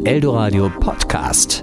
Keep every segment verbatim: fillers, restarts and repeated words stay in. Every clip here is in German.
Eldoradio Podcast.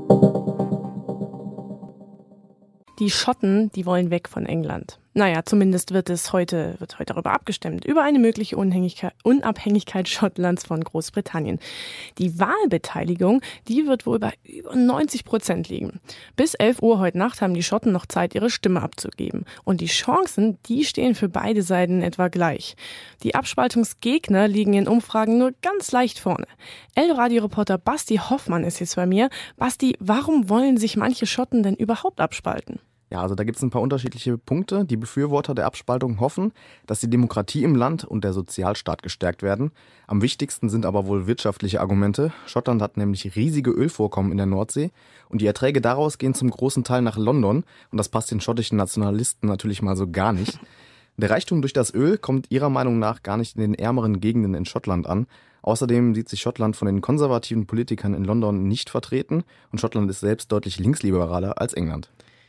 Die Schotten, die wollen weg von England. Naja, zumindest wird es heute, wird heute darüber abgestimmt, über eine mögliche Unabhängigkeit, Unabhängigkeit Schottlands von Großbritannien. Die Wahlbeteiligung, die wird wohl bei über neunzig Prozent liegen. Bis elf Uhr heute Nacht haben die Schotten noch Zeit, ihre Stimme abzugeben. Und die Chancen, die stehen für beide Seiten etwa gleich. Die Abspaltungsgegner liegen in Umfragen nur ganz leicht vorne. Eldoradio-Reporter Basti Hoffmann ist jetzt bei mir. Basti, warum wollen sich manche Schotten denn überhaupt abspalten? Ja, also da gibt es ein paar unterschiedliche Punkte. Die Befürworter der Abspaltung hoffen, dass die Demokratie im Land und der Sozialstaat gestärkt werden. Am wichtigsten sind aber wohl wirtschaftliche Argumente. Schottland hat nämlich riesige Ölvorkommen in der Nordsee und die Erträge daraus gehen zum großen Teil nach London und das passt den schottischen Nationalisten natürlich mal so gar nicht. Der Reichtum durch das Öl kommt ihrer Meinung nach gar nicht in den ärmeren Gegenden in Schottland an. Außerdem sieht sich Schottland von den konservativen Politikern in London nicht vertreten und Schottland ist selbst deutlich linksliberaler als England.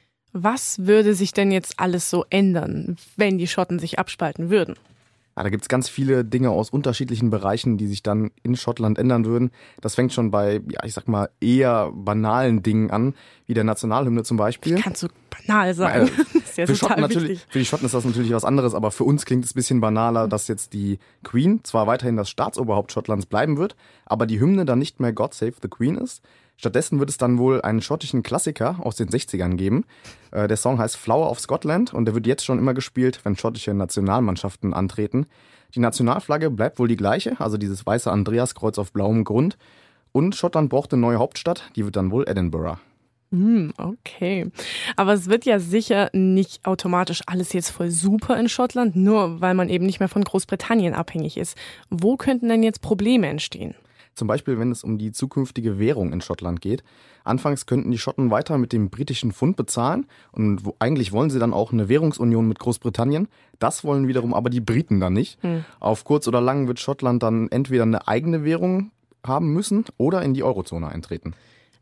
Was würde sich denn jetzt alles so ändern, wenn die Schotten sich abspalten würden? Ja, da gibt es ganz viele Dinge aus unterschiedlichen Bereichen, die sich dann in Schottland ändern würden. Das fängt schon bei, ja, ich sag mal, eher banalen Dingen an, wie der Nationalhymne zum Beispiel. Wie kannst du banal sagen? Äh, das ist ja für, total Schotten natürlich, wichtig. für die Schotten ist das natürlich was anderes, aber für uns klingt es ein bisschen banaler, dass jetzt die Queen zwar weiterhin das Staatsoberhaupt Schottlands bleiben wird, aber die Hymne dann nicht mehr God Save the Queen ist. Stattdessen wird es dann wohl einen schottischen Klassiker aus den sechzigern geben. Äh, der Song heißt Flower of Scotland und der wird jetzt schon immer gespielt, wenn schottische Nationalmannschaften antreten. Die Nationalflagge bleibt wohl die gleiche, also dieses weiße Andreaskreuz auf blauem Grund. Und Schottland braucht eine neue Hauptstadt, die wird dann wohl Edinburgh. Hm, okay. Aber es wird ja sicher nicht automatisch alles jetzt voll super in Schottland, nur weil man eben nicht mehr von Großbritannien abhängig ist. Wo könnten denn jetzt Probleme entstehen? Zum Beispiel, wenn es um die zukünftige Währung in Schottland geht. Anfangs könnten die Schotten weiter mit dem britischen Pfund bezahlen und wo, eigentlich wollen sie dann auch eine Währungsunion mit Großbritannien. Das wollen wiederum aber die Briten dann nicht. Hm. Auf kurz oder lang wird Schottland dann entweder eine eigene Währung haben müssen oder in die Eurozone eintreten.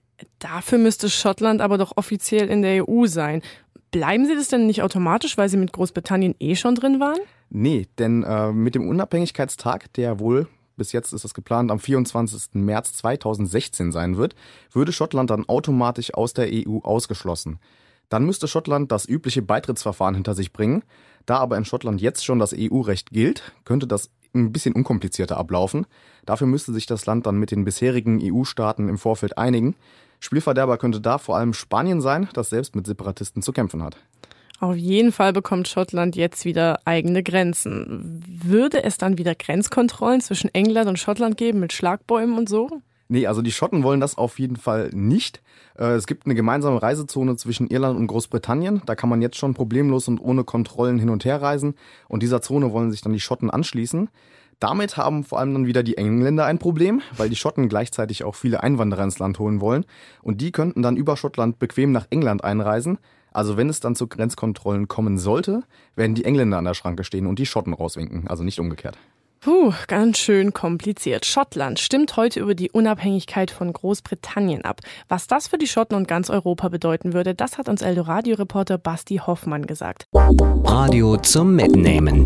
Dafür müsste Schottland aber doch offiziell in der E U sein. Bleiben sie das denn nicht automatisch, weil sie mit Großbritannien eh schon drin waren? Nee, denn äh, mit dem Unabhängigkeitstag, der wohl bis jetzt ist das geplant, am vierundzwanzigsten März zweitausendsechzehn sein wird, würde Schottland dann automatisch aus der E U ausgeschlossen. Dann müsste Schottland das übliche Beitrittsverfahren hinter sich bringen. Da aber in Schottland jetzt schon das E U-Recht gilt, könnte das ein bisschen unkomplizierter ablaufen. Dafür müsste sich das Land dann mit den bisherigen E U-Staaten im Vorfeld einigen. Spielverderber könnte da vor allem Spanien sein, das selbst mit Separatisten zu kämpfen hat. Auf jeden Fall bekommt Schottland jetzt wieder eigene Grenzen. Würde es dann wieder Grenzkontrollen zwischen England und Schottland geben mit Schlagbäumen und so? Nee, also die Schotten wollen das auf jeden Fall nicht. Es gibt eine gemeinsame Reisezone zwischen Irland und Großbritannien. Da kann man jetzt schon problemlos und ohne Kontrollen hin und her reisen. Und dieser Zone wollen sich dann die Schotten anschließen. Damit haben vor allem dann wieder die Engländer ein Problem, weil die Schotten gleichzeitig auch viele Einwanderer ins Land holen wollen. Und die könnten dann über Schottland bequem nach England einreisen. Also wenn es dann zu Grenzkontrollen kommen sollte, werden die Engländer an der Schranke stehen und die Schotten rauswinken, also nicht umgekehrt. Puh, ganz schön kompliziert. Schottland stimmt heute über die Unabhängigkeit von Großbritannien ab. Was das für die Schotten und ganz Europa bedeuten würde, das hat uns Eldoradio-Reporter Basti Hoffmann gesagt. Radio zum Mitnehmen.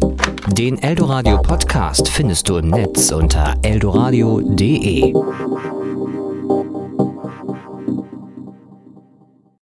Den Eldoradio Podcast findest du im Netz unter eldoradio punkt de.